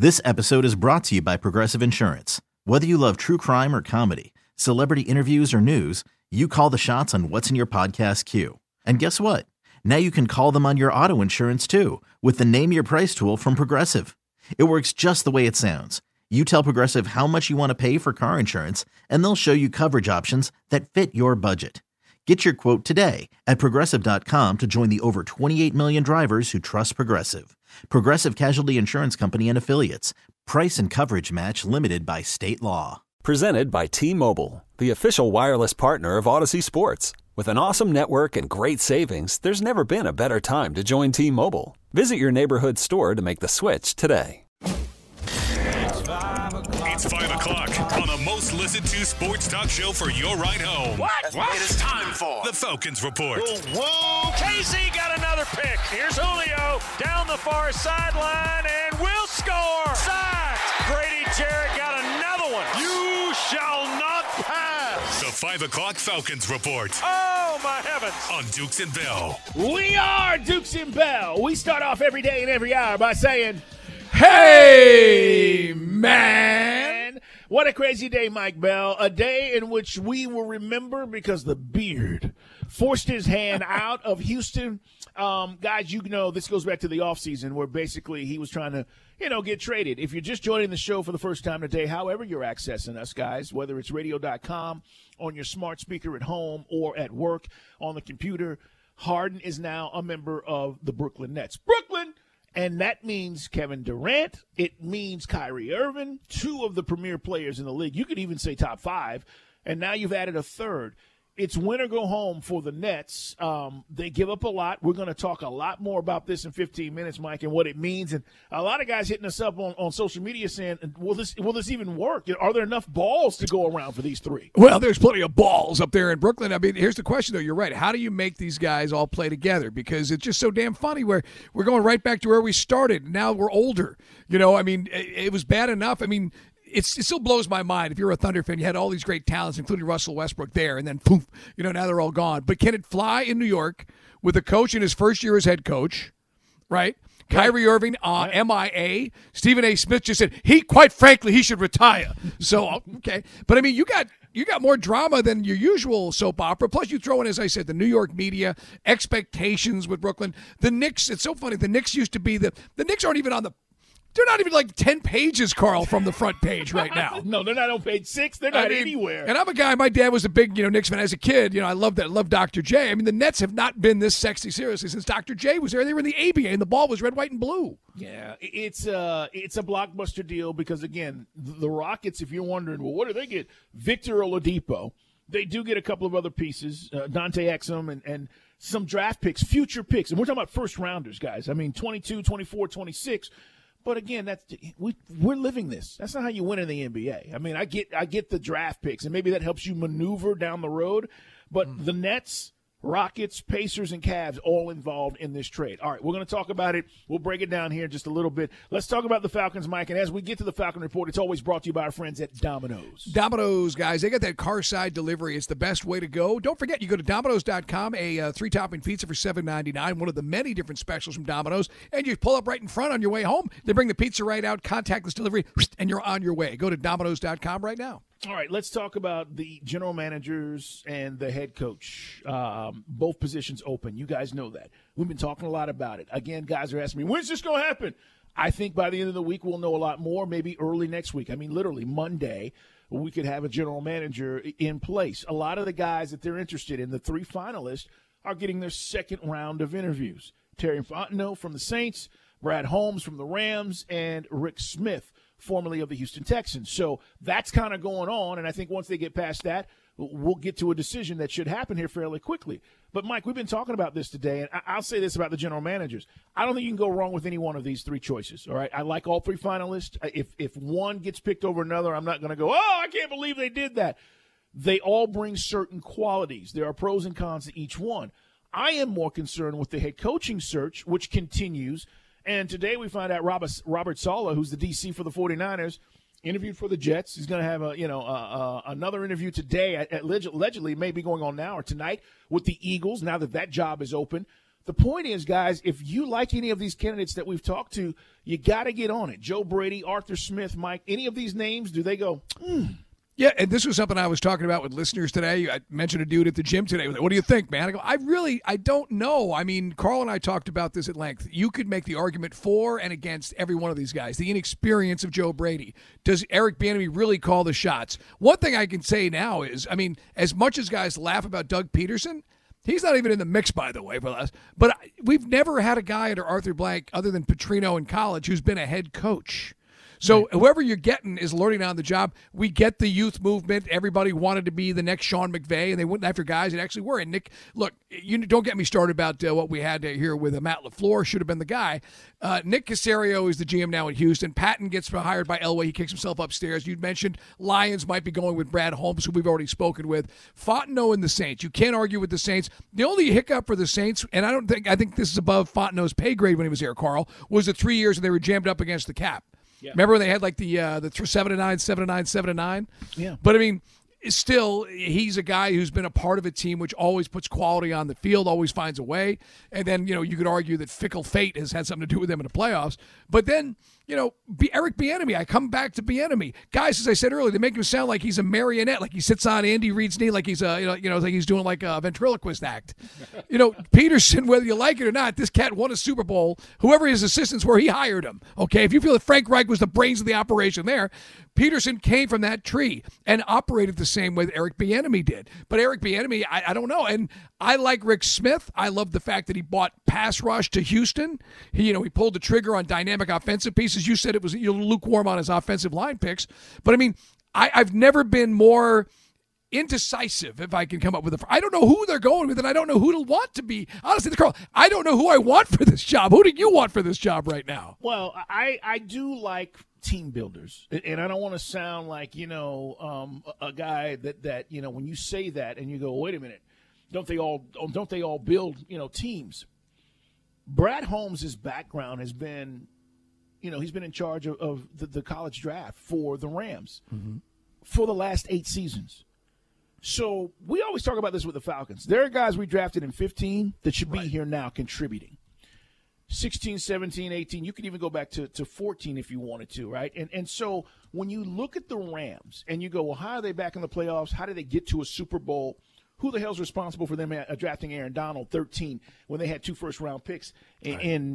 This episode is brought to you by Progressive Insurance. Whether you love true crime or comedy, celebrity interviews or news, you call the shots on what's in your podcast queue. And guess what? Now you can call them on your auto insurance too with the Name Your Price tool from Progressive. It works just the way it sounds. You tell Progressive how much you want to pay for car insurance, and they'll show you coverage options that fit your budget. Get your quote today at Progressive.com to join the over 28 million drivers who trust Progressive. Progressive Casualty Insurance Company and Affiliates. Price and coverage match limited by state law. Presented by T-Mobile, the official wireless partner of Odyssey Sports. With an awesome network and great savings, there's never been a better time to join T-Mobile. Visit your neighborhood store to make the switch today. It's 5 o'clock on the most listened to sports talk show for your ride home. What? It is time for the Falcons Report. Whoa. Casey got another pick. Here's Julio down the far sideline and will score. Sacked. Grady Jarrett got another one. You shall not pass. The 5 o'clock Falcons Report. Oh, my heavens. On Dukes and Bell. We are Dukes and Bell. We start off every day and every hour by saying, hey, man. What a crazy day, Mike Bell. A day in which we will remember because the beard forced his hand out of Houston. Guys, you know, this goes back to the offseason where basically he was trying to, get traded. If you're just joining the show for the first time today, however you're accessing us, guys, whether it's radio.com, on your smart speaker at home or at work on the computer, Harden is now a member of the Brooklyn Nets. Brooklyn! And that means Kevin Durant. It means Kyrie Irving, two of the premier players in the league. You could even say top five. And now you've added a third. It's win or go home for the Nets. They give up a lot. We're going to talk a lot more about this in 15 minutes, Mike, and what it means. And a lot of guys hitting us up on social media saying, will this even work? Are there enough balls to go around for these three? Well, there's plenty of balls up there in Brooklyn. I mean, here's the question, though. You're right. How do you make these guys all play together? Because it's just so damn funny where we're going right back to where we started. Now we're older. It was bad enough. I mean, it still blows my mind. If you're a Thunder fan, you had all these great talents, including Russell Westbrook there, and then poof, now they're all gone. But can it fly in New York with a coach in his first year as head coach, right? Kyrie Irving, MIA. Stephen A. Smith just said, quite frankly, he should retire. So, okay. But, I mean, you got more drama than your usual soap opera. Plus, you throw in, as I said, the New York media, expectations with Brooklyn. The Knicks, it's so funny. The Knicks used to be the Knicks aren't even on the – they're not even like 10 pages, Carl, from the front page right now. No, they're not on page 6. They're not anywhere. And I'm a guy, my dad was a big, Knicks fan as a kid. I loved that. I loved Dr. J. I mean, the Nets have not been this sexy seriously since Dr. J was there. They were in the ABA, and the ball was red, white, and blue. Yeah, it's a blockbuster deal because, again, the Rockets, if you're wondering, well, what do they get? Victor Oladipo. They do get a couple of other pieces, Dante Exum and some draft picks, future picks. And we're talking about first-rounders, guys. I mean, 22, 24, 26. But again, we're living this. That's not how you win in the NBA. I mean, I get the draft picks, and maybe that helps you maneuver down the road. But the Nets, Rockets, Pacers, and Cavs all involved in this trade. All right, we're going to talk about it. We'll break it down here in just a little bit. Let's talk about the Falcons, Mike. And as we get to the Falcon Report, it's always brought to you by our friends at Domino's. Domino's, guys. They got that car-side delivery. It's the best way to go. Don't forget, you go to Domino's.com, a 3-topping pizza for $7.99, one of the many different specials from Domino's, and you pull up right in front on your way home. They bring the pizza right out, contactless delivery, and you're on your way. Go to Domino's.com right now. All right, let's talk about the general managers and the head coach. Both positions open. You guys know that. We've been talking a lot about it. Again, guys are asking me, when's this going to happen? I think by the end of the week we'll know a lot more, maybe early next week. I mean, literally Monday, we could have a general manager in place. A lot of the guys that they're interested in, the three finalists, are getting their second round of interviews. Terry Fontenot from the Saints, Brad Holmes from the Rams, and Rick Smith, formerly of the Houston Texans. So that's kind of going on, and I think once they get past that, we'll get to a decision that should happen here fairly quickly. But, Mike, we've been talking about this today, and I'll say this about the general managers. I don't think you can go wrong with any one of these three choices, all right? I like all three finalists. If one gets picked over another, I'm not going to go, I can't believe they did that. They all bring certain qualities. There are pros and cons to each one. I am more concerned with the head coaching search, which continues. And today we find out Robert Saleh, who's the DC for the 49ers, interviewed for the Jets. He's going to have another interview today, allegedly maybe going on now or tonight, with the Eagles, now that job is open. the point is, guys, if you like any of these candidates that we've talked to, you got to get on it. Joe Brady, Arthur Smith, Mike, any of these names, do they go, Yeah, and this was something I was talking about with listeners today. I mentioned a dude at the gym today. What do you think, man? I go, I don't know. I mean, Carl and I talked about this at length. You could make the argument for and against every one of these guys. The inexperience of Joe Brady. Does Eric Bieniemy really call the shots? One thing I can say now is, I mean, as much as guys laugh about Doug Peterson, he's not even in the mix, by the way, for us. But we've never had a guy under Arthur Blank other than Petrino in college who's been a head coach. So whoever you're getting is learning on the job. We get the youth movement. Everybody wanted to be the next Sean McVay, and they went after guys that actually were. And Nick, look, you don't get me started about what we had here with Matt LaFleur. Should have been the guy. Nick Caserio is the GM now in Houston. Patton gets hired by Elway. He kicks himself upstairs. You mentioned Lions might be going with Brad Holmes, who we've already spoken with. Fontenot and the Saints. You can't argue with the Saints. The only hiccup for the Saints, and I think this is above Fontenot's pay grade when he was here, Carl, was the 3 years that they were jammed up against the cap. Yeah. Remember when they had like the 7-9, 7-9, 7-9? Yeah. But I mean, still, he's a guy who's been a part of a team which always puts quality on the field, always finds a way. And then, you could argue that fickle fate has had something to do with them in the playoffs. But then, Eric Bieniemy, I come back to Bieniemy. Guys, as I said earlier, they make him sound like he's a marionette, like he sits on Andy Reid's knee, like he's like he's doing like a ventriloquist act. Peterson, whether you like it or not, this cat won a Super Bowl. Whoever his assistants were, he hired him. Okay, if you feel that Frank Reich was the brains of the operation there, Peterson came from that tree and operated the same way that Eric Bieniemy did. But Eric Bieniemy, I don't know. And I like Rick Smith. I love the fact that he bought pass rush to Houston. He pulled the trigger on dynamic offensive pieces. You said it was lukewarm on his offensive line picks. But, I mean, I've never been more indecisive, if I can come up with I don't know who they're going with, and I don't know who to want to be. Honestly, Carl, I don't know who I want for this job. Who do you want for this job right now? Well, I do like team builders, and I don't want to sound like a guy that when you say that and you go, wait a minute, don't they all build teams? Brad Holmes' background has been, he's been in charge of the college draft for the Rams for the last 8 seasons. So we always talk about this with the Falcons. There are guys we drafted in 15 that should be here now contributing. 16, 17, 18, you can even go back to 14 if you wanted to, right? And so when you look at the Rams and you go, well, how are they back in the playoffs? How did they get to a Super Bowl? Who the hell's responsible for them drafting Aaron Donald 13 when they had 2 first-round picks in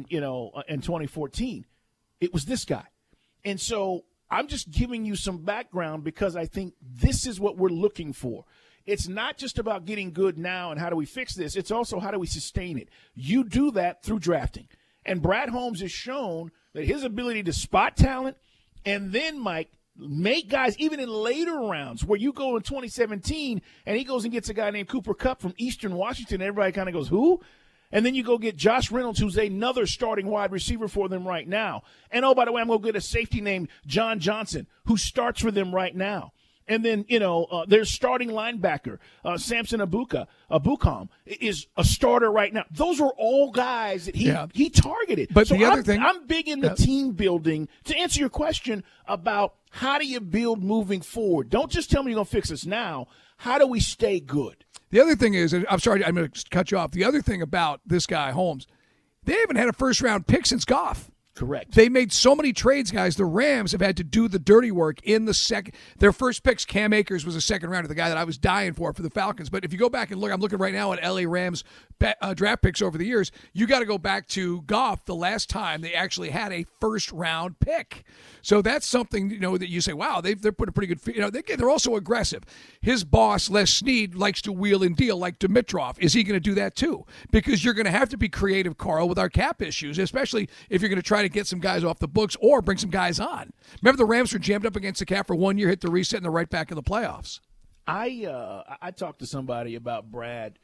2014? It was this guy. And so I'm just giving you some background because I think this is what we're looking for. It's not just about getting good now and how do we fix this. It's also how do we sustain it. You do that through drafting. And Brad Holmes has shown that his ability to spot talent and then, Mike, make guys even in later rounds where you go in 2017 and he goes and gets a guy named Cooper Kupp from Eastern Washington. And everybody kind of goes, who? And then you go get Josh Reynolds, who's another starting wide receiver for them right now. And, oh, by the way, I'm going to get a safety named John Johnson, who starts for them right now. And then, their starting linebacker, Samson Ebukam, is a starter right now. Those are all guys that he targeted. But so the other thing, I'm big in the team building. To answer your question about how do you build moving forward, don't just tell me you're going to fix us now. How do we stay good? The other thing is, I'm sorry, I'm going to cut you off. The other thing about this guy, Holmes, they haven't had a first-round pick since Goff. Correct. They made so many trades, guys. The Rams have had to do the dirty work in the second. Their first picks, Cam Akers was a second rounder, the guy that I was dying for the Falcons. But if you go back and look, I'm looking right now at LA Rams draft picks over the years. You got to go back to Goff the last time they actually had a first-round pick. So that's something, that you say, wow, they're putting pretty good, they're also aggressive. His boss, Les Snead, likes to wheel and deal like Dimitrov. Is he going to do that too? Because you're going to have to be creative, Carl, with our cap issues, especially if you're going to try to get some guys off the books or bring some guys on. Remember the Rams were jammed up against the cap for 1 year, hit the reset, and they're right back in the playoffs. I talked to somebody about Brad,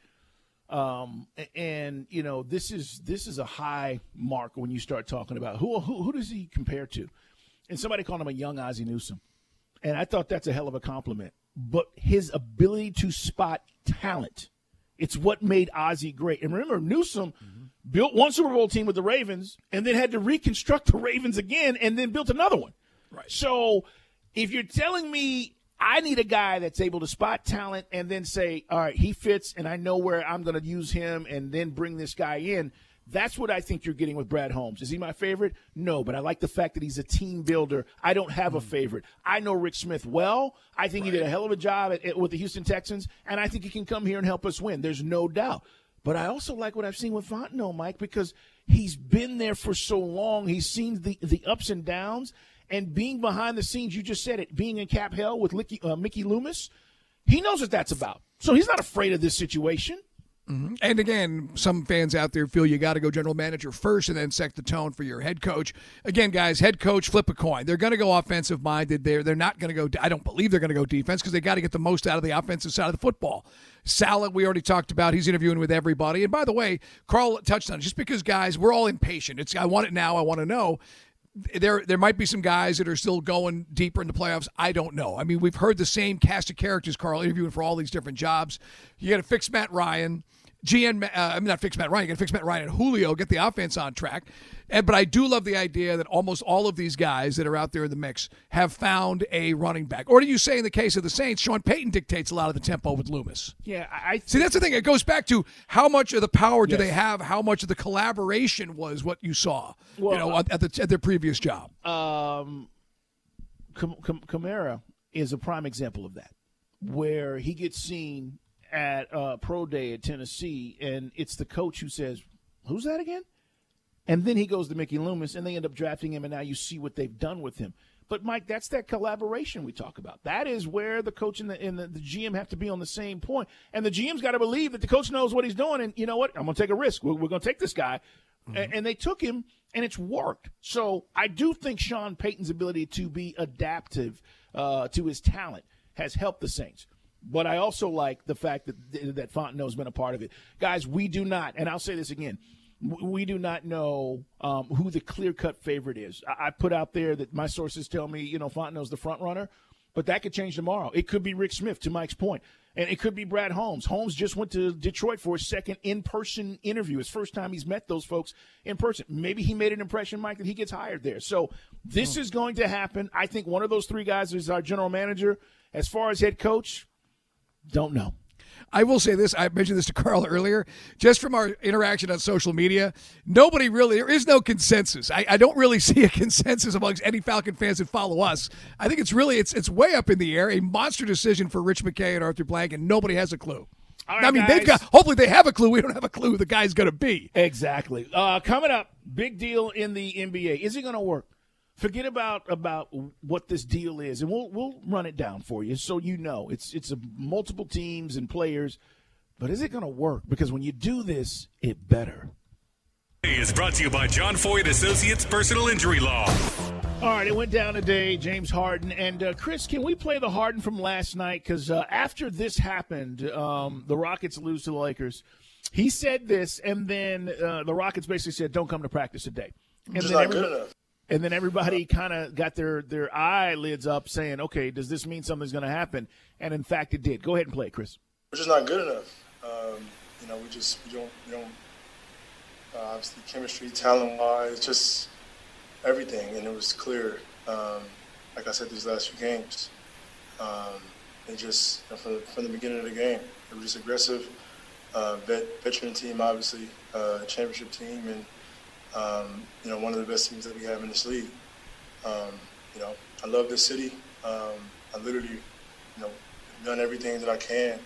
and this is a high mark when you start talking about who does he compare to, and somebody called him a young Ozzie Newsome, and I thought that's a hell of a compliment. But his ability to spot talent, it's what made Ozzie great. And remember, Newsome built one Super Bowl team with the Ravens and then had to reconstruct the Ravens again and then built another one. Right. So if you're telling me I need a guy that's able to spot talent and then say, all right, he fits, and I know where I'm going to use him and then bring this guy in. That's what I think you're getting with Brad Holmes. Is he my favorite? No, but I like the fact that he's a team builder. I don't have a favorite. I know Rick Smith well. I think he did a hell of a job with the Houston Texans, and I think he can come here and help us win. There's no doubt. But I also like what I've seen with Fontenot, Mike, because he's been there for so long. He's seen the ups and downs. And being behind the scenes, you just said it, being in Cap Hell with Mickey Loomis, he knows what that's about. So he's not afraid of this situation. Mm-hmm. And again, some fans out there feel you got to go general manager first and then set the tone for your head coach. Again, guys, head coach, flip a coin. They're going to go offensive minded. They're not going to go. I don't believe they're going to go defense because they got to get the most out of the offensive side of the football. Saleh, we already talked about. He's interviewing with everybody. And by the way, Carl touched on it. Just because, guys, we're all impatient. I want it now. I want to know. There might be some guys that are still going deeper into playoffs. I don't know. I mean, we've heard the same cast of characters, Carl, interviewing for all these different jobs. You got to fix Matt Ryan. Not fix Matt Ryan. You got to fix Matt Ryan and Julio, get the offense on track. But I do love the idea that almost all of these guys that are out there in the mix have found a running back. Or do you say in the case of the Saints, Sean Payton dictates a lot of the tempo with Loomis? Yeah, see, that's the thing. It goes back to how much of the power do they have, how much of the collaboration was what you saw at their previous job. Kamara is a prime example of that, where he gets seen at Pro Day at Tennessee, and it's the coach who says, who's that again? And then he goes to Mickey Loomis, and they end up drafting him, and now you see what they've done with him. But, Mike, that's that collaboration we talk about. That is where the coach and the GM have to be on the same point. And the GM's got to believe that the coach knows what he's doing, and you know what? I'm going to take a risk. We're going to take this guy. Mm-hmm. And they took him, and it's worked. So I do think Sean Payton's ability to be adaptive to his talent has helped the Saints. But I also like the fact that Fontenot's been a part of it. Guys, we do not, and I'll say this again, we do not know who the clear-cut favorite is. I put out there that my sources tell me, Fontenot's the front runner, but that could change tomorrow. It could be Rick Smith, to Mike's point, and it could be Brad Holmes. Holmes just went to Detroit for his second in-person interview, his first time he's met those folks in person. Maybe he made an impression, Mike, that he gets hired there. So this is going to happen. I think one of those three guys is our general manager. As far as head coach, don't know. I will say this. I mentioned this to Carl earlier. Just from our interaction on social media, there is no consensus. I don't really see a consensus amongst any Falcon fans that follow us. I think it's way up in the air. A monster decision for Rich McKay and Arthur Blank, and nobody has a clue. All right, hopefully they have a clue. We don't have a clue who the guy's going to be. Exactly. Coming up, big deal in the NBA. Is it going to work? Forget about what this deal is, and we'll run it down for you so you know. It's multiple teams and players, but is it going to work? Because when you do this, it better. Is brought to you by John Foyd Associates Personal Injury Law. All right, it went down today, James Harden. And, Chris, can we play the Harden from last night? Because after this happened, the Rockets lose to the Lakers. He said this, and then the Rockets basically said, don't come to practice today. Which is not good enough. And then everybody kind of got their eyelids up saying, okay, does this mean something's going to happen? And, in fact, it did. Go ahead and play it, Chris. Which is not good enough. We don't obviously chemistry, talent-wise, just everything. And it was clear, like I said, these last few games. And just from the beginning of the game, it was just aggressive, veteran team, obviously, championship team, and one of the best teams that we have in this league. I love this city. I literally, done everything that I can.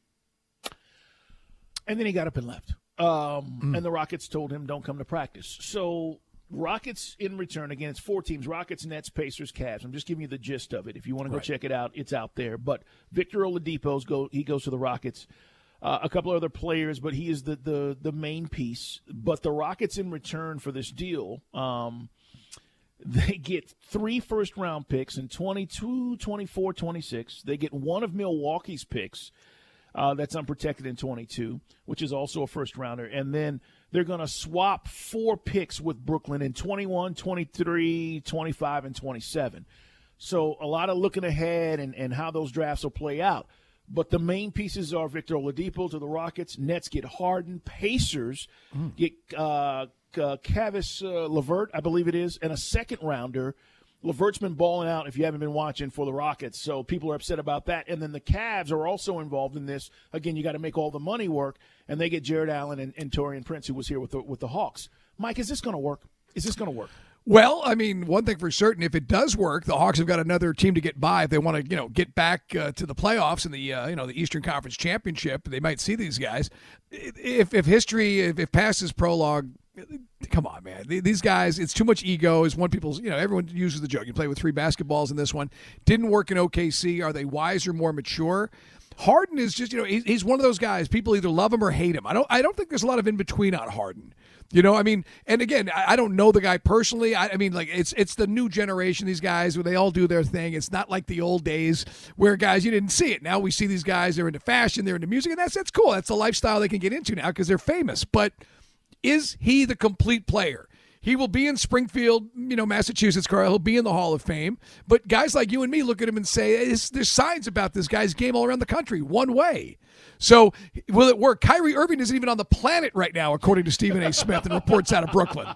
And then he got up and left. And the Rockets told him, don't come to practice. So Rockets in return, again, it's four teams, Rockets, Nets, Pacers, Cavs. I'm just giving you the gist of it. If you want to go check it out, it's out there. But Victor Oladipo, he goes to the Rockets. A couple of other players, but he is the main piece. But the Rockets in return for this deal, they get 3 first-round picks in 22, 24, 26. They get one of Milwaukee's picks that's unprotected in 22, which is also a first-rounder. And then they're going to swap 4 picks with Brooklyn in 21, 23, 25, and 27. So a lot of looking ahead and how those drafts will play out. But the main pieces are Victor Oladipo to the Rockets. Nets get Harden. Pacers get Cavis LeVert, I believe it is, and a second-rounder LeVert's been balling out, if you haven't been watching, for the Rockets, so people are upset about that. And then the Cavs are also involved in this. Again, you got to make all the money work, and they get Jared Allen and Taurean Prince, who was here with the Hawks. Mike, is this going to work? Is this going to work? Well, I mean, one thing for certain, if it does work, the Hawks have got another team to get by if they want to, get back to the playoffs and the Eastern Conference Championship. They might see these guys. If past is prologue, come on, man. These guys, it's too much ego. Is one people's, everyone uses the joke. You play with 3 basketballs in this one. Didn't work in OKC. Are they wiser, more mature? Harden is just, he's one of those guys. People either love him or hate him. I don't think there's a lot of in between on Harden. And again, I don't know the guy personally. It's the new generation, these guys, where they all do their thing. It's not like the old days where guys, you didn't see it. Now we see these guys, they're into fashion, they're into music, and that's cool. That's the lifestyle they can get into now because they're famous. But is he the complete player? He will be in Springfield, Massachusetts, Carl. He'll be in the Hall of Fame. But guys like you and me look at him and say, there's signs about this guy's game all around the country, one way. So will it work? Kyrie Irving isn't even on the planet right now, according to Stephen A. Smith and reports out of Brooklyn.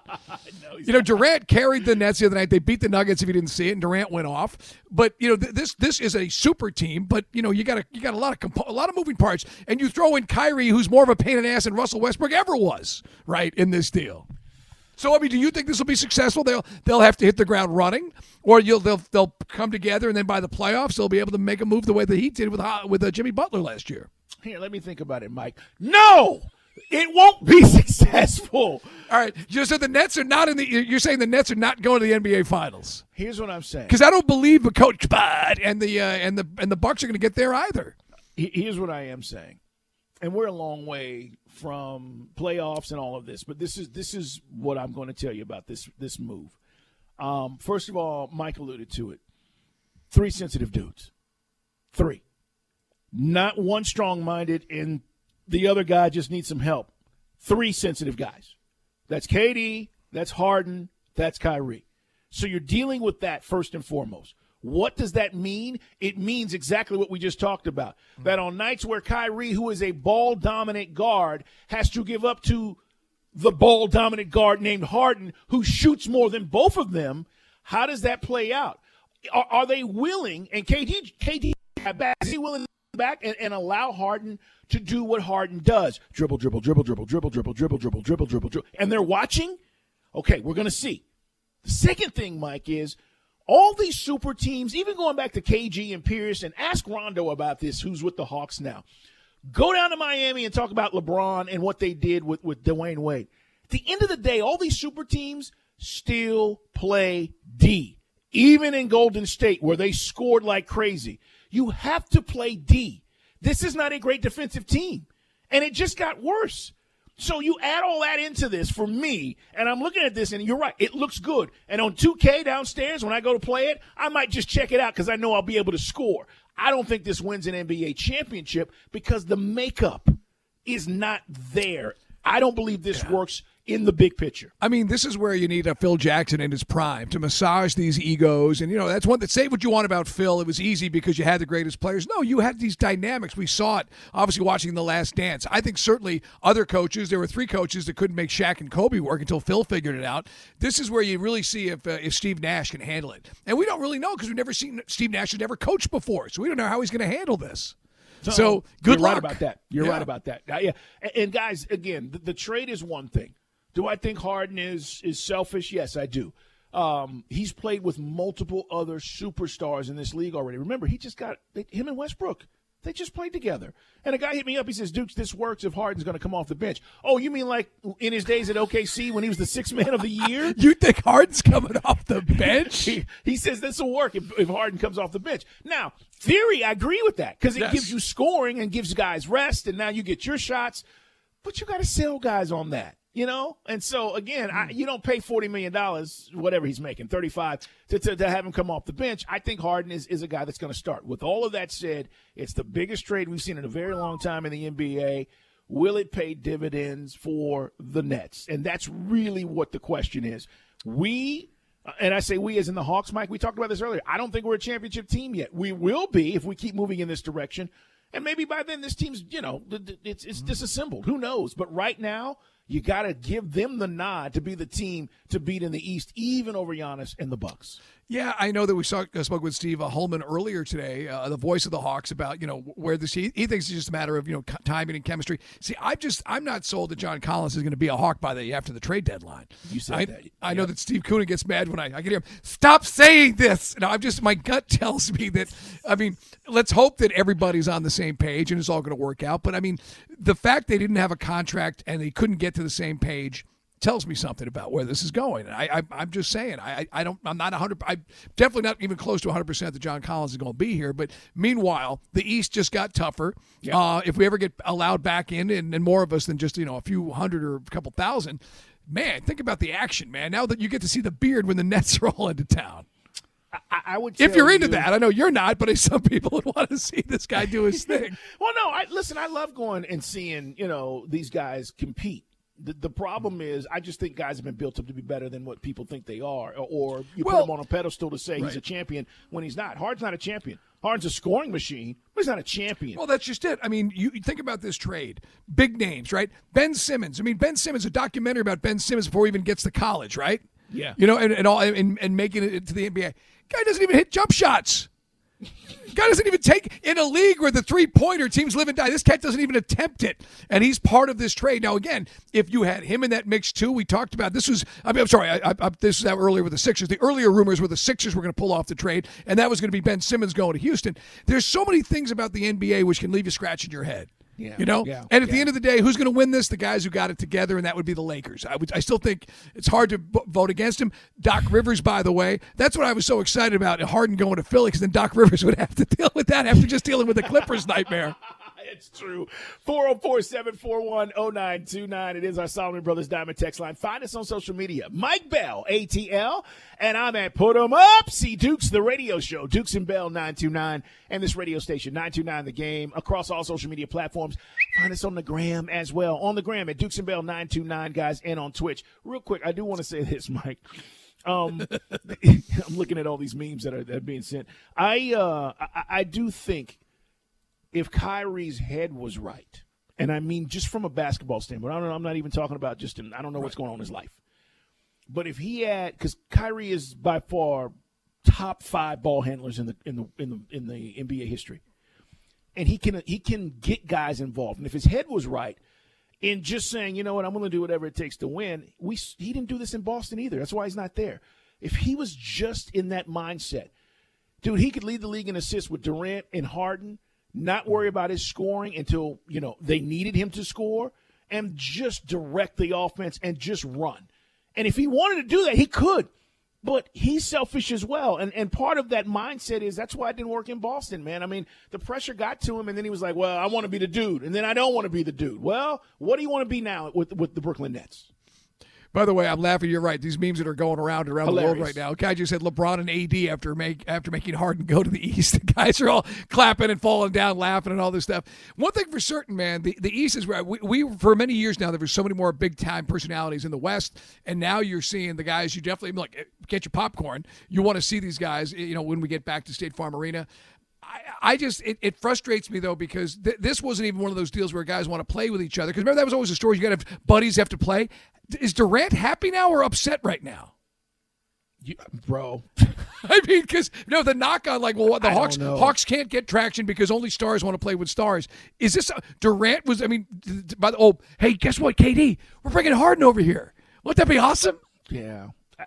Durant carried the Nets the other night. They beat the Nuggets, if you didn't see it, and Durant went off. But this is a super team. But you got a lot of moving parts, and you throw in Kyrie, who's more of a pain in the ass than Russell Westbrook ever was, right, in this deal. So, do you think this will be successful? They'll have to hit the ground running, or they'll come together, and then by the playoffs they'll be able to make a move the way the Heat did with Jimmy Butler last year. Here, let me think about it, Mike. No, it won't be successful. All right, so the Nets are not you're saying the Nets are not going to the NBA Finals. Here's what I'm saying. Because I don't believe the Coach Bud and the Bucks are going to get there either. Here's what I am saying. And we're a long way from playoffs and all of this, but this is what I'm going to tell you about this move. First of all, Mike alluded to it. 3 sensitive dudes. 3. Not one strong-minded, and the other guy just needs some help. 3 sensitive guys. That's KD, that's Harden, that's Kyrie. So you're dealing with that first and foremost. What does that mean? It means exactly what we just talked about. That on nights where Kyrie, who is a ball-dominant guard, has to give up to the ball-dominant guard named Harden, who shoots more than both of them, how does that play out? Are they willing, and KD back, is he willing to go back and allow Harden to do what Harden does? Dribble, dribble, dribble, dribble, dribble, dribble, dribble, dribble, dribble, dribble, dribble. And they're watching? Okay, we're going to see. The second thing, Mike, is all these super teams, even going back to KG and Pierce, and ask Rondo about this, who's with the Hawks now. Go down to Miami and talk about LeBron and what they did with Dwayne Wade. At the end of the day, all these super teams still play D, even in Golden State where they scored like crazy. You have to play D. This is not a great defensive team, and it just got worse. So you add all that into this for me, and I'm looking at this, and you're right, it looks good. And on 2K downstairs, when I go to play it, I might just check it out because I know I'll be able to score. I don't think this wins an NBA championship because the makeup is not there. I don't believe this works in the big picture. I mean, this is where you need a Phil Jackson in his prime to massage these egos. And, that's one that say what you want about Phil. It was easy because you had the greatest players. No, you had these dynamics. We saw it, obviously, watching The Last Dance. I think certainly other coaches, there were 3 coaches that couldn't make Shaq and Kobe work until Phil figured it out. This is where you really see if Steve Nash can handle it. And we don't really know because we've never seen Steve Nash has never coached before. So we don't know how he's going to handle this. So good luck. Right about that. You're right about that. Yeah. And guys, again, the trade is one thing. Do I think Harden is selfish? Yes, I do. He's played with multiple other superstars in this league already. Remember, him and Westbrook. They just played together. And a guy hit me up. He says, Dukes, this works if Harden's going to come off the bench. Oh, you mean like in his days at OKC when he was the 6th man of the year? You think Harden's coming off the bench? He says this will work if Harden comes off the bench. Now, theory, I agree with that because it gives you scoring and gives guys rest, and now you get your shots. But you got to sell guys on that. And so, again, you don't pay $40 million, whatever he's making, $35, to have him come off the bench. I think Harden is a guy that's going to start. With all of that said, it's the biggest trade we've seen in a very long time in the NBA. Will it pay dividends for the Nets? And that's really what the question is. And I say we as in the Hawks, Mike, we talked about this earlier. I don't think we're a championship team yet. We will be if we keep moving in this direction. And maybe by then this team's, it's disassembled. Who knows? But right now, you got to give them the nod to be the team to beat in the East, even over Giannis and the Bucks. Yeah, I know that we spoke with Steve Holman earlier today, the voice of the Hawks, about where this he thinks it's just a matter of timing and chemistry. See, I'm not sold that John Collins is going to be a Hawk after the trade deadline. You said that. I know that Steve Coonan gets mad when I can hear him. Stop saying this. My gut tells me that. I mean, let's hope that everybody's on the same page and it's all going to work out. But I mean, the fact they didn't have a contract and they couldn't get to the same page tells me something about where this is going. I'm just saying, I'm not 100. I'm definitely not even close to 100% that John Collins is going to be here. But meanwhile, the East just got tougher. Yeah. If we ever get allowed back in, and more of us than just a few hundred or a couple thousand, man, think about the action, man. Now that you get to see the beard when the Nets roll into town. I would. If you're into that, I know you're not, but some people would want to see this guy do his thing. Well, no, I love going and seeing these guys compete. The problem is, I just think guys have been built up to be better than what people think they are, or you put him on a pedestal to say he's a champion when he's not. Harden's not a champion. Harden's a scoring machine, but he's not a champion. Well, that's just it. I mean, you think about this trade. Big names, right? Ben Simmons. I mean, Ben Simmons, a documentary about Ben Simmons before he even gets to college, right? Yeah. And making it to the NBA. Guy doesn't even hit jump shots. Guy doesn't even take in a league where the three-pointer teams live and die. This cat doesn't even attempt it, and he's part of this trade. Now, again, if you had him in that mix too, we talked about this was. I'm sorry, this was out earlier with the Sixers. The earlier rumors were the Sixers were going to pull off the trade, and that was going to be Ben Simmons going to Houston. There's so many things about the NBA which can leave you scratching your head. Yeah, and at the end of the day, who's going to win this? The guys who got it together, and that would be the Lakers. I still think it's hard to vote against him. Doc Rivers, by the way, that's what I was so excited about, Harden going to Philly, because then Doc Rivers would have to deal with that after just dealing with the Clippers nightmare. It's true. 404-741-0929. It is our Solomon Brothers Diamond text line. Find us on social media. Mike Bell, ATL, and I'm at Put 'em Up. See Dukes, the radio show. Dukes and Bell, 929, and this radio station, 929 The Game, across all social media platforms. Find us on the gram as well. On the gram at Dukes and Bell, 929, guys, and on Twitch. Real quick, I do want to say this, Mike. I'm looking at all these memes that are being sent. I do think if Kyrie's head was right, and I mean just from a basketball standpoint, I'm not even talking about I don't know what's going on in his life. But if he had, because Kyrie is by far top 5 ball handlers in the NBA history, and he can get guys involved. And if his head was right in just saying, you know what, I'm going to do whatever it takes to win, he didn't do this in Boston either. That's why he's not there. If he was just in that mindset, dude, he could lead the league in assists with Durant and Harden, not worry about his scoring until, they needed him to score, and just direct the offense and just run. And if he wanted to do that, he could. But he's selfish as well. And part of that mindset is that's why it didn't work in Boston, man. I mean, the pressure got to him, and then he was like, well, I want to be the dude, and then I don't want to be the dude. Well, what do you want to be now with the Brooklyn Nets? By the way, I'm laughing. You're right. These memes that are going around the world right now. Guy just said LeBron and AD after making Harden go to the East. The guys are all clapping and falling down, laughing and all this stuff. One thing for certain, man, the East is where we for many years now, there were so many more big-time personalities in the West, and now you're seeing the guys you definitely, get your popcorn. You want to see these guys, when we get back to State Farm Arena. It frustrates me, though, because this wasn't even one of those deals where guys want to play with each other. Because remember, that was always a story. You got to have buddies have to play. Is Durant happy now or upset right now? Bro. I mean, because, the knock on, the Hawks can't get traction because only stars want to play with stars. Is this Durant was, hey, guess what, KD? We're bringing Harden over here. Wouldn't that be awesome? Yeah.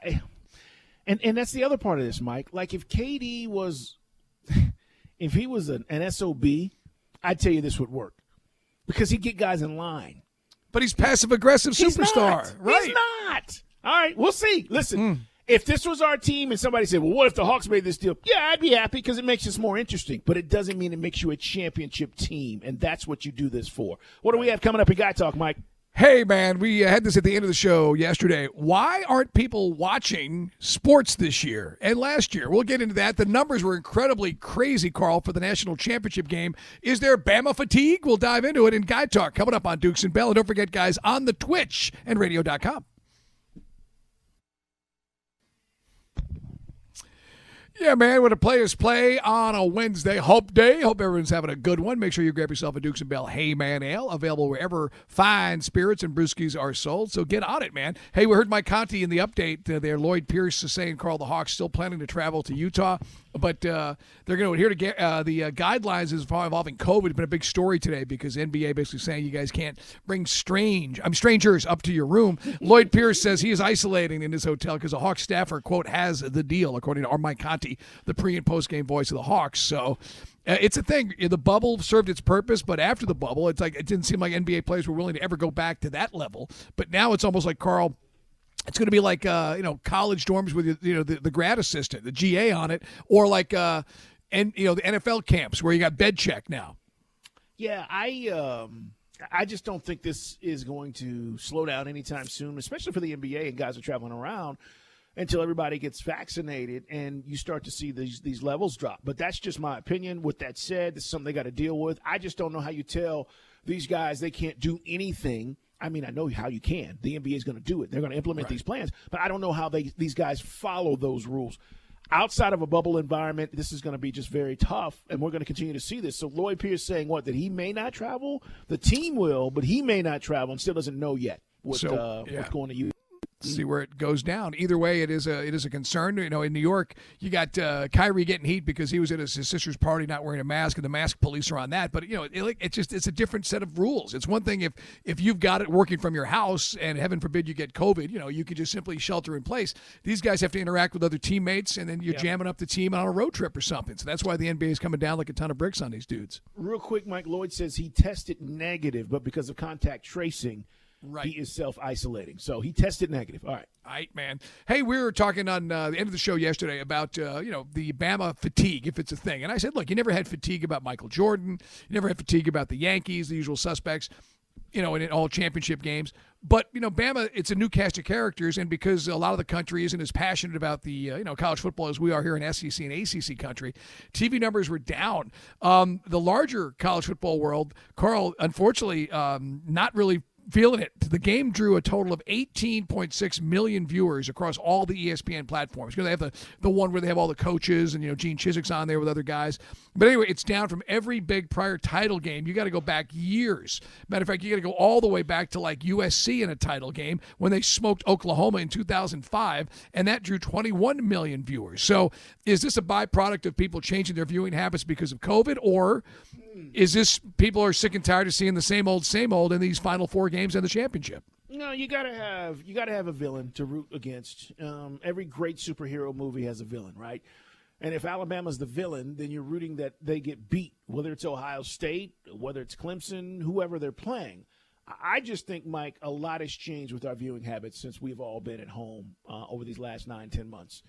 And that's the other part of this, Mike. Like, if KD was... If he was an SOB, I'd tell you this would work because he'd get guys in line. But he's passive-aggressive superstar. Right. He's not. All right, we'll see. Listen, if this was our team and somebody said, well, what if the Hawks made this deal? Yeah, I'd be happy because it makes us more interesting. But it doesn't mean it makes you a championship team, and that's what you do this for. What do we have coming up in Guy Talk, Mike? Hey, man, we had this at the end of the show yesterday. Why aren't people watching sports this year and last year? We'll get into that. The numbers were incredibly crazy, Carl, for the national championship game. Is there Bama fatigue? We'll dive into it in Guy Talk coming up on Dukes and Bell. And don't forget, guys, on the Twitch and radio.com. Yeah, man, when the players play on a Wednesday, Hump Day. Hope everyone's having a good one. Make sure you grab yourself a Dukes and Bell Hey Man Ale, available wherever fine spirits and brewskis are sold. So get on it, man. Hey, we heard Mike Conti in the update there. Lloyd Pierce is saying Carl the Hawks still planning to travel to Utah, but they're going to adhere to the guidelines involving COVID. Has been a big story today because NBA basically saying you guys can't bring strangers up to your room. Lloyd Pierce says he is isolating in his hotel because a Hawks staffer, quote, has the deal, according to Mike Conti, the pre- and post-game voice of the Hawks. So it's a thing. The bubble served its purpose, but after the bubble, it's like it didn't seem like NBA players were willing to ever go back to that level. But now it's almost like, Carl, it's going to be like college dorms with the grad assistant, the GA on it, or like the NFL camps where you got bed check now. Yeah, I just don't think this is going to slow down anytime soon, especially for the NBA and guys are traveling around, until everybody gets vaccinated and you start to see these levels drop. But that's just my opinion. With that said, this is something they got to deal with. I just don't know how you tell these guys they can't do anything. I mean, I know how you can. The NBA is going to do it. They're going to implement these plans. But I don't know how these guys follow those rules. Outside of a bubble environment, this is going to be just very tough, and we're going to continue to see this. So Lloyd Pierce saying what? That he may not travel? The team will, but he may not travel and still doesn't know yet what's going to use. See where it goes down. Either way, it is a concern. In New York, you got Kyrie getting heat because he was at his sister's party not wearing a mask, and the mask police are on that. But it's a different set of rules. It's one thing if you've got it working from your house, and heaven forbid you get COVID, you can just simply shelter in place. These guys have to interact with other teammates, and then you're jamming up the team on a road trip or something. So that's why the NBA is coming down like a ton of bricks on these dudes. Real quick, Mike Lloyd says he tested negative, but because of contact tracing, he is self-isolating. So he tested negative. All right, man. Hey, we were talking on the end of the show yesterday about, the Bama fatigue, if it's a thing. And I said, look, you never had fatigue about Michael Jordan. You never had fatigue about the Yankees, the usual suspects, in all championship games. But, Bama, it's a new cast of characters, and because a lot of the country isn't as passionate about the, college football as we are here in SEC and ACC country, TV numbers were down. The larger college football world, Carl, unfortunately, not really feeling it. The game drew a total of 18.6 million viewers across all the ESPN platforms. They have the one where they have all the coaches and Gene Chiswick's on there with other guys. But anyway, it's down from every big prior title game. You got to go back years. Matter of fact, you got to go all the way back to like USC in a title game when they smoked Oklahoma in 2005, and that drew 21 million viewers. So is this a byproduct of people changing their viewing habits because of COVID, or is this people are sick and tired of seeing the same old in these final four games and the championship? No, you gotta have a villain to root against. Every great superhero movie has a villain, right? And if Alabama's the villain, then you're rooting that they get beat, whether it's Ohio State, whether it's Clemson, whoever they're playing. I just think, Mike, a lot has changed with our viewing habits since we've all been at home over these last 9-10 months.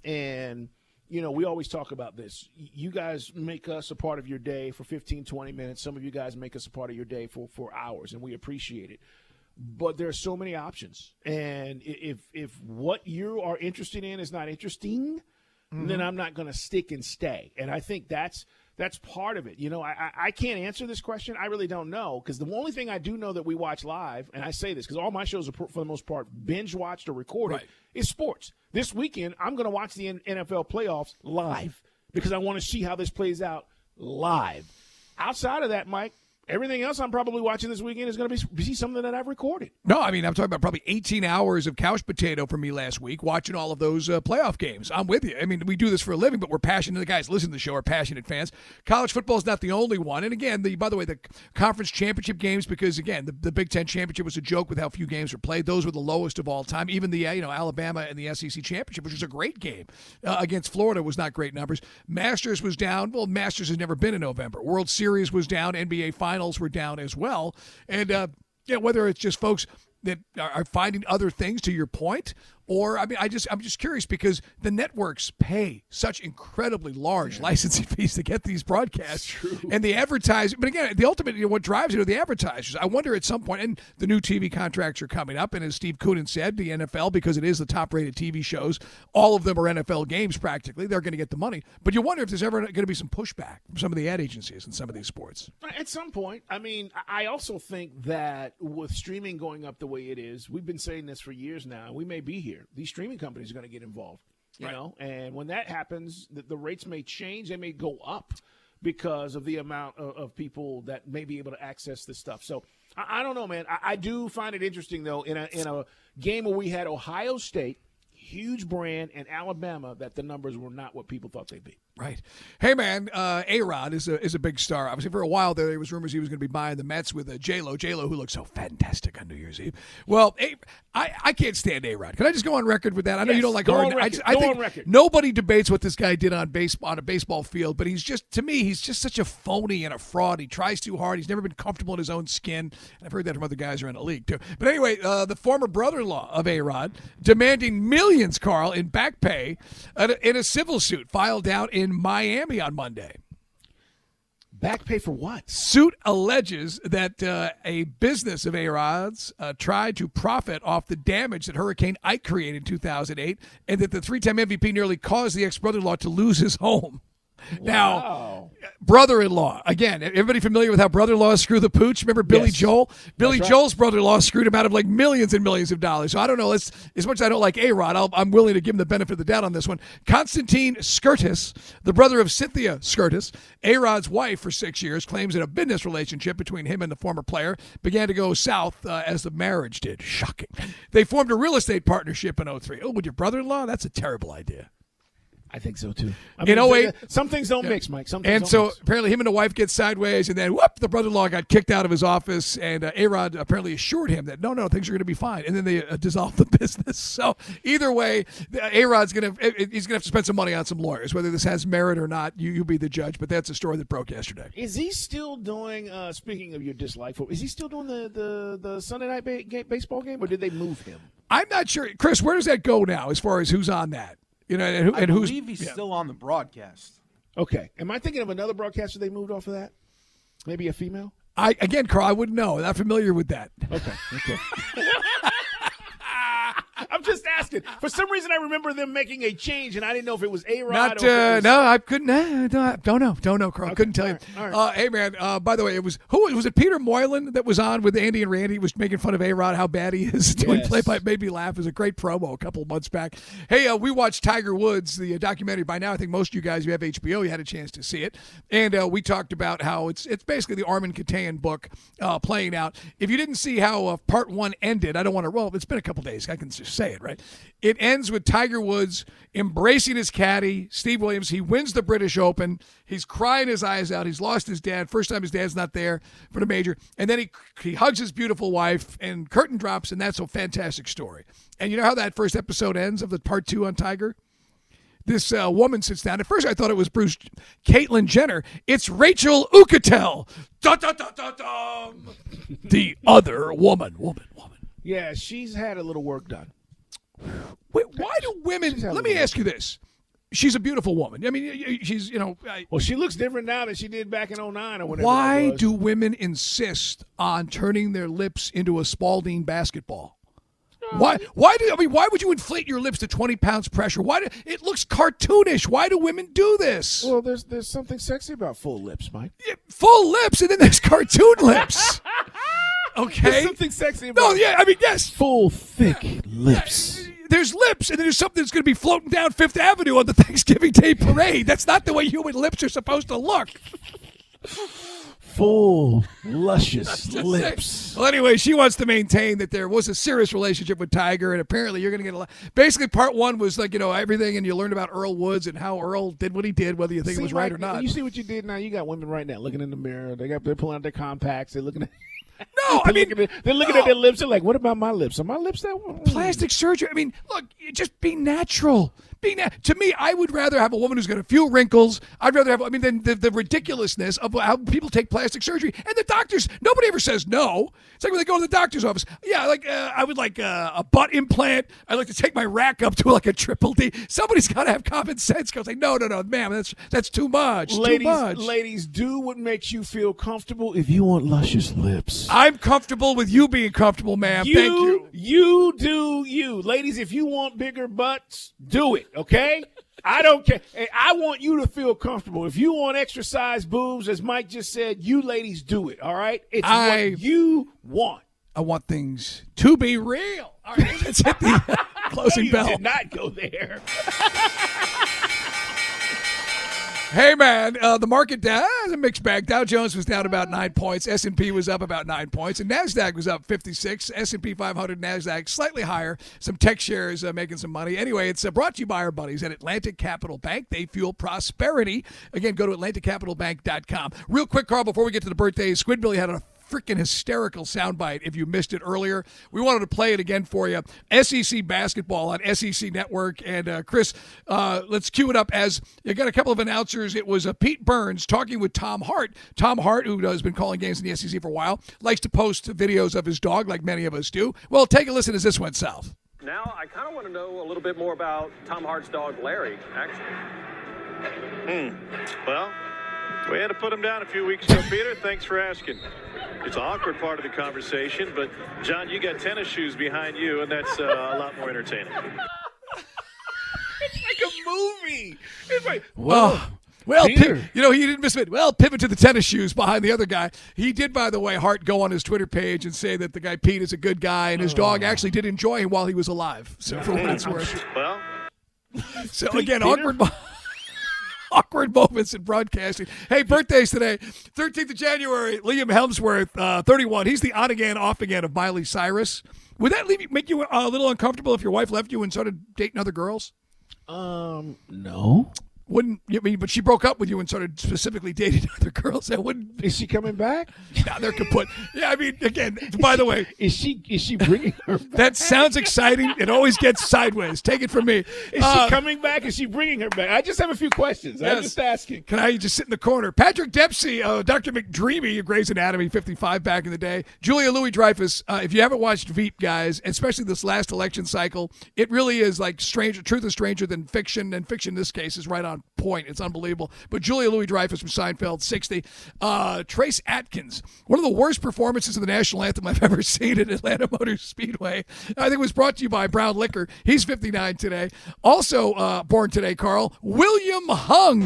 And we always talk about this. You guys make us a part of your day for 15, 20 minutes. Some of you guys make us a part of your day for hours, and we appreciate it. But there are so many options. And if what you are interested in is not interesting, then I'm not going to stick and stay. And I think that's part of it. I can't answer this question. I really don't know, because the only thing I do know that we watch live, and I say this because all my shows are, for the most part, binge-watched or recorded, is sports. This weekend, I'm going to watch the NFL playoffs live because I want to see how this plays out live. Outside of that, Mike, everything else I'm probably watching this weekend is going to be something that I've recorded. No, I mean, I'm talking about probably 18 hours of couch potato for me last week watching all of those playoff games. I'm with you. I mean, we do this for a living, but we're passionate. The guys listen to the show are passionate fans. College football is not the only one. And again, by the way, the conference championship games, because again, the Big Ten championship was a joke with how few games were played. Those were the lowest of all time. Even the Alabama and the SEC championship, which was a great game against Florida, was not great numbers. Masters was down. Well, Masters has never been in November. World Series was down. NBA Finals were down as well. And whether it's just folks that are finding other things, to your point, or I'm just curious because the networks pay such incredibly large licensing fees to get these broadcasts, and the advertising. But again, the ultimate, what drives it are the advertisers. I wonder at some point, and the new TV contracts are coming up, and as Steve Koonin said, the NFL, because it is the top-rated TV shows, all of them are NFL games practically. They're going to get the money. But you wonder if there's ever going to be some pushback from some of the ad agencies in some of these sports. At some point. I mean, I also think that with streaming going up the way it is, we've been saying this for years now, and we may be here. These streaming companies are going to get involved. You know, and when that happens, the rates may change. They may go up because of the amount of people that may be able to access this stuff. So I don't know, man. I do find it interesting, though, in a game where we had Ohio State, huge brand, and Alabama, that the numbers were not what people thought they'd be. Right. Hey, man, A-Rod is a big star. Obviously, for a while there was rumors he was going to be buying the Mets with J-Lo, who looked so fantastic on New Year's Eve. Well, I can't stand A-Rod. Can I just go on record with that? I know you don't like hard. I think nobody debates what this guy did on a baseball field, but he's just, to me, he's just such a phony and a fraud. He tries too hard. He's never been comfortable in his own skin. And I've heard that from other guys around the league, too. But anyway, the former brother-in-law of A-Rod demanding millions, Carl, in back pay in a civil suit filed out in Miami on Monday. Back pay for what? Suit alleges that a business of A-Rod's tried to profit off the damage that Hurricane Ike created in 2008, and that the three-time MVP nearly caused the ex-brother-in-law to lose his home. Now, brother-in-law. Again, everybody familiar with how brother-in-laws screw the pooch? Remember Billy Joel? Billy Joel's brother-in-law screwed him out of like millions and millions of dollars. So I don't know. As much as I don't like A-Rod, I'm willing to give him the benefit of the doubt on this one. Constantine Skirtis, the brother of Cynthia Skirtis, A-Rod's wife for 6 years, claims that a business relationship between him and the former player began to go south as the marriage did. Shocking. They formed a real estate partnership in 2003. Oh, with your brother-in-law? That's a terrible idea. I think so, too. In 2008, some things don't mix, Mike. Apparently him and the wife get sideways, and then, whoop, the brother-in-law got kicked out of his office, and A-Rod apparently assured him that, no, things are going to be fine. And then they dissolved the business. So either way, A-Rod's he's going to have to spend some money on some lawyers. Whether this has merit or not, you be the judge. But that's a story that broke yesterday. Is he still doing, speaking of your dislike for, is he still doing the Sunday night baseball game, or did they move him? I'm not sure. Chris, where does that go now as far as who's on that? You know, I believe he's still on the broadcast. Okay. Am I thinking of another broadcaster they moved off of that? Maybe a female? Carl, I wouldn't know. I'm not familiar with that. Okay. I'm just asking. For some reason, I remember them making a change, and I didn't know if it was A-Rod or no, I couldn't. Don't know, Carl. Okay. Couldn't tell you. All right. Hey, man, by the way, was it Peter Moylan that was on with Andy and Randy, was making fun of A-Rod, how bad he is doing play-by. Made me laugh. It was a great promo a couple of months back. Hey, we watched Tiger Woods, the documentary. By now, I think most of you guys who have HBO, you had a chance to see it. And we talked about how it's basically the Armin Katayan book playing out. If you didn't see how part one ended, I don't want to roll. It's been a couple days. I can just say it, right? It ends with Tiger Woods embracing his caddy, Steve Williams. He wins the British Open. He's crying his eyes out. He's lost his dad. First time his dad's not there for the major. And then he hugs his beautiful wife, and curtain drops, and that's a fantastic story. And you know how that first episode ends of the part two on Tiger? This woman sits down. At first, I thought it was Caitlyn Jenner. It's Rachel Uchitel. The other woman. Yeah, she's had a little work done. Wait, why do women? Let me ask you this. She's a beautiful woman. I mean, she's, well, she looks different now than she did back in 2009 or whatever. Why do women insist on turning their lips into a Spalding basketball? Why would you inflate your lips to 20 pounds pressure? It looks cartoonish. Why do women do this? Well, there's something sexy about full lips, Mike. Yeah, full lips, and then there's cartoon lips. Okay. There's something sexy about No, yeah, I mean, yes. Full, thick lips. There's lips, and then there's something that's going to be floating down Fifth Avenue on the Thanksgiving Day parade. That's not the way human lips are supposed to look. Full, luscious lips. Well, anyway, she wants to maintain that there was a serious relationship with Tiger, and apparently you're going to get a lot. Basically, part one was like, everything, and you learned about Earl Woods and how Earl did what he did, whether you think it was right or not. You see what you did now? You got women right now looking in the mirror. They're pulling out their compacts. They're looking at. No, I mean, they're looking at their lips. They're like, "What about my lips? Are my lips that one?" Plastic surgery. I mean, look, just be natural. To me, I would rather have a woman who's got a few wrinkles. I'd rather have, than the ridiculousness of how people take plastic surgery. And the doctors, nobody ever says no. It's like when they go to the doctor's office. Yeah, I would like a butt implant. I'd like to take my rack up to like a triple D. Somebody's got to have common sense. Go say, no, ma'am, that's too much. Ladies, do what makes you feel comfortable. If you want luscious lips, I'm comfortable with you being comfortable, ma'am. Thank you. You do you. Ladies, if you want bigger butts, do it. Okay? I don't care. Hey, I want you to feel comfortable. If you want exercise boobs, as Mike just said, you ladies do it, all right? It's what you want. I want things to be real. All right, let's hit the Closing you bell. Did not go there. Hey, man, the market down, a mixed bag. Dow Jones was down about 9 points. S&P was up about 9 points. And NASDAQ was up 56. S&P 500, NASDAQ slightly higher. Some tech shares making some money. Anyway, it's brought to you by our buddies at Atlantic Capital Bank. They fuel prosperity. Again, go to AtlanticCapitalBank.com. Real quick, Carl, before we get to the birthdays, Squidbilly had a freaking hysterical soundbite if you missed it earlier. We wanted to play it again for you. SEC basketball on SEC Network. And Chris, let's cue it up as you got a couple of announcers. It was Pete Burns talking with Tom Hart. Tom Hart, who has been calling games in the SEC for a while, likes to post videos of his dog like many of us do. Well, take a listen as this went south. Now, I kind of want to know a little bit more about Tom Hart's dog, Larry, actually. Well, we had to put him down a few weeks ago, Peter. Thanks for asking. It's an awkward part of the conversation, but, John, you got tennis shoes behind you, and that's a lot more entertaining. It's like a movie. It's like, well, he didn't miss it. Well, pivot to the tennis shoes behind the other guy. He did, by the way, Hart go on his Twitter page and say that the guy Pete is a good guy, and his dog actually did enjoy him while he was alive. So for what it's worth. Well, so again, awkward moments in broadcasting. Hey, birthdays today. 13th of January, Liam Hemsworth, 31. He's the on-again, off-again of Miley Cyrus. Would that make you a little uncomfortable if your wife left you and started dating other girls? No. Wouldn't I mean? But she broke up with you and started specifically dating other girls. That wouldn't. Is she coming back? Now they're kaput. Yeah, I mean, again. By the way, is she bringing her back? That sounds exciting. It always gets sideways. Take it from me. Is she coming back? Is she bringing her back? I just have a few questions. Yes. I'm just asking. Can I just sit in the corner? Patrick Dempsey, Dr. McDreamy of Grey's Anatomy, 55 back in the day. Julia Louis-Dreyfus. If you haven't watched Veep, guys, especially this last election cycle, it really is like truth is stranger than fiction, and fiction in this case is right on point. It's unbelievable. But Julia Louis-Dreyfus from Seinfeld, 60. Trace Atkins, one of the worst performances of the national anthem I've ever seen at Atlanta Motor Speedway. I think it was brought to you by Brown Liquor. He's 59 today. Also born today, Carl, William Hung.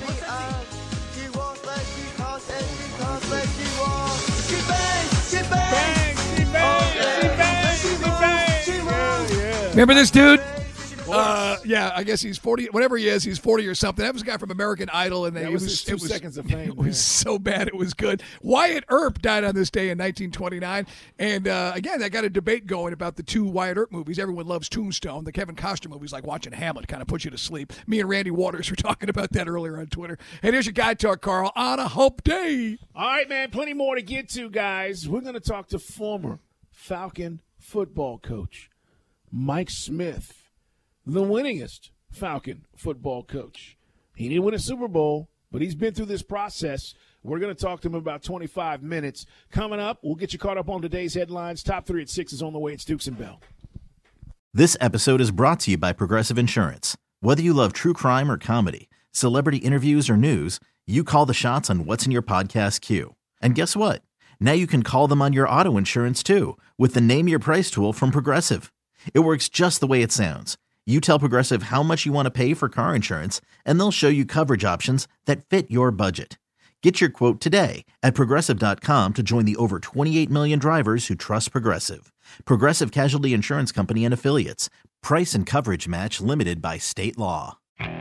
Remember this dude? Yeah, I guess he's 40. Whatever he is, he's 40 or something. That was a guy from American Idol, and it was 2 seconds of fame. It was so bad, it was good. Wyatt Earp died on this day in 1929, and again, that got a debate going about the two Wyatt Earp movies. Everyone loves Tombstone. The Kevin Costner movies, like watching Hamlet, kind of puts you to sleep. Me and Randy Waters were talking about that earlier on Twitter. And here's your guy talk, Carl, on a Hope Day. All right, man, plenty more to get to, guys. We're going to talk to former Falcon football coach Mike Smith. The winningest Falcon football coach. He didn't win a Super Bowl, but he's been through this process. We're going to talk to him about 25 minutes. Coming up, we'll get you caught up on today's headlines. Top 3 at 6 is on the way. It's Dukes and Bell. This episode is brought to you by Progressive Insurance. Whether you love true crime or comedy, celebrity interviews or news, you call the shots on what's in your podcast queue. And guess what? Now you can call them on your auto insurance too with the Name Your Price tool from Progressive. It works just the way it sounds. You tell Progressive how much you want to pay for car insurance, and they'll show you coverage options that fit your budget. Get your quote today at Progressive.com to join the over 28 million drivers who trust Progressive. Progressive Casualty Insurance Company and Affiliates. Price and coverage match limited by state law.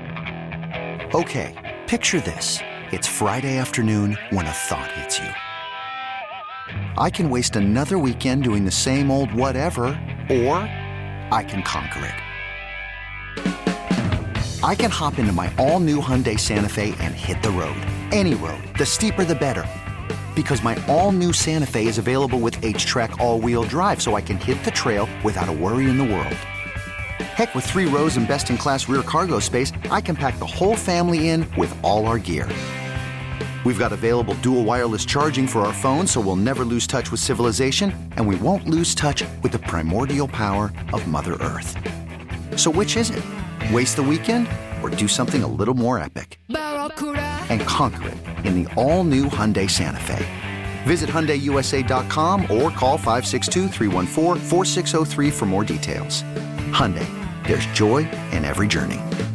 Okay, picture this. It's Friday afternoon when a thought hits you. I can waste another weekend doing the same old whatever, or I can conquer it. I can hop into my all-new Hyundai Santa Fe and hit the road. Any road. The steeper, the better. Because my all-new Santa Fe is available with H-Track all-wheel drive, so I can hit the trail without a worry in the world. Heck, with 3 rows and best-in-class rear cargo space, I can pack the whole family in with all our gear. We've got available dual wireless charging for our phones, so we'll never lose touch with civilization, and we won't lose touch with the primordial power of Mother Earth. So which is it? Waste the weekend or do something a little more epic? And conquer it in the all-new Hyundai Santa Fe. Visit HyundaiUSA.com or call 562-314-4603 for more details. Hyundai, there's joy in every journey.